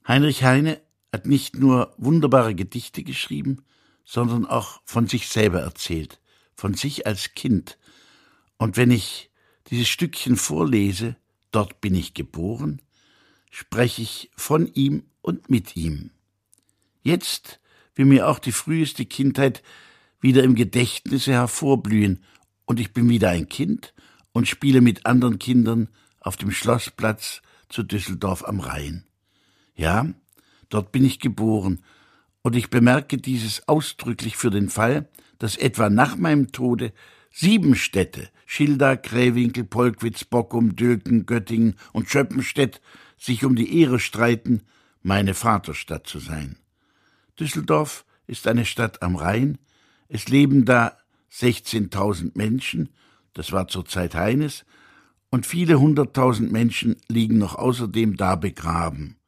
Heinrich Heine hat nicht nur wunderbare Gedichte geschrieben, sondern auch von sich selber erzählt, von sich als Kind. Und wenn ich dieses Stückchen vorlese, dort bin ich geboren, spreche ich von ihm und mit ihm. Jetzt will mir auch die früheste Kindheit wieder im Gedächtnisse hervorblühen, und ich bin wieder ein Kind und spiele mit anderen Kindern auf dem Schlossplatz zu Düsseldorf am Rhein. Ja, dort bin ich geboren, und ich bemerke dieses ausdrücklich für den Fall, dass etwa nach meinem Tode 7 Städte, Schilda, Krähwinkel, Polkwitz, Bockum, Dülken, Göttingen und Schöppenstedt, sich um die Ehre streiten, meine Vaterstadt zu sein. Düsseldorf ist eine Stadt am Rhein, es leben da 16.000 Menschen, das war zur Zeit Heines, und viele 100.000 Menschen liegen noch außerdem da begraben.